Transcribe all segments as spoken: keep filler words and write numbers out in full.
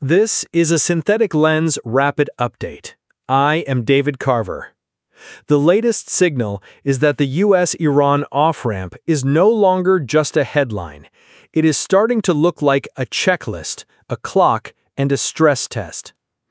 This is a Synthetic Lens Rapid Update. I am David Carver. The latest signal is that the U S Iran off-ramp is no longer just a headline. It is starting to look like a checklist, a clock, and a stress test.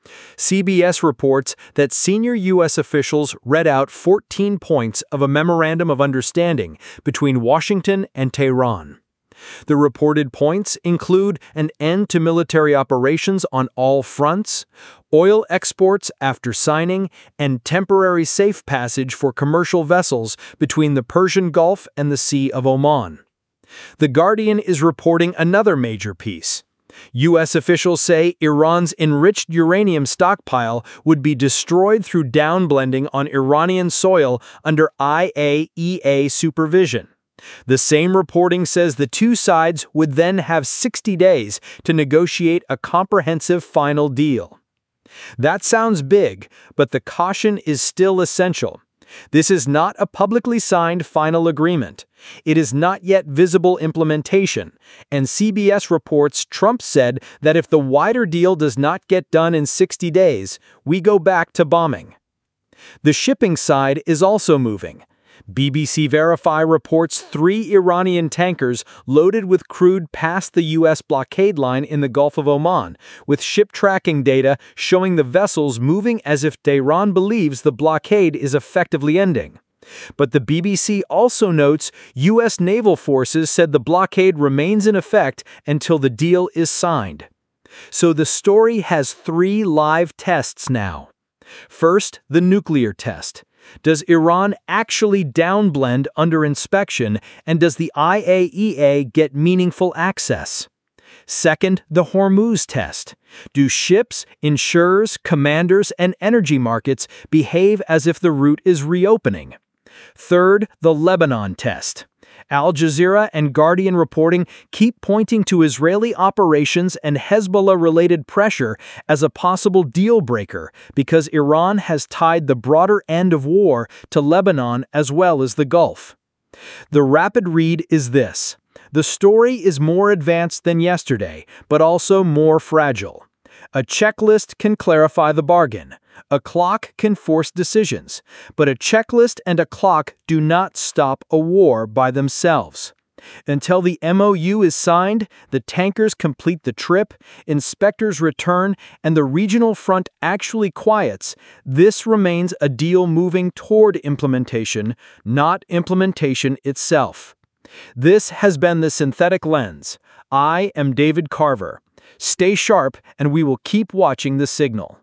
C B S reports that senior U S officials read out fourteen points of a memorandum of understanding between Washington and Tehran. The reported points include an end to military operations on all fronts, oil exports after signing, and temporary safe passage for commercial vessels between the Persian Gulf and the Sea of Oman. The Guardian is reporting another major piece. U S officials say Iran's enriched uranium stockpile would be destroyed through downblending on Iranian soil under I A E A supervision. The same reporting says the two sides would then have sixty days to negotiate a comprehensive final deal. That sounds big, but the caution is still essential. This is not a publicly signed final agreement. It is not yet visible implementation, and C B S reports Trump said that if the wider deal does not get done in sixty days, we go back to bombing. The shipping side is also moving. B B C Verify reports three Iranian tankers loaded with crude passed the U S blockade line in the Gulf of Oman, with ship tracking data showing the vessels moving as if Tehran believes the blockade is effectively ending. But the B B C also notes U S naval forces said the blockade remains in effect until the deal is signed. So the story has three live tests now. First, the nuclear test. Does Iran actually downblend under inspection, and does the I A E A get meaningful access? Second, the Hormuz test. Do ships, insurers, commanders, and energy markets behave as if the route is reopening? Third, the Lebanon test. Al Jazeera and Guardian reporting keep pointing to Israeli operations and Hezbollah-related pressure as a possible deal breaker because Iran has tied the broader end of war to Lebanon as well as the Gulf. The rapid read is this: the story is more advanced than yesterday, but also more fragile. A checklist can clarify the bargain. A clock can force decisions, but a checklist and a clock do not stop a war by themselves. Until the M O U is signed, the tankers complete the trip, inspectors return, and the regional front actually quiets, this remains a deal moving toward implementation, not implementation itself. This has been the Synthetic Lens. I am David Carver. Stay sharp, and we will keep watching the signal.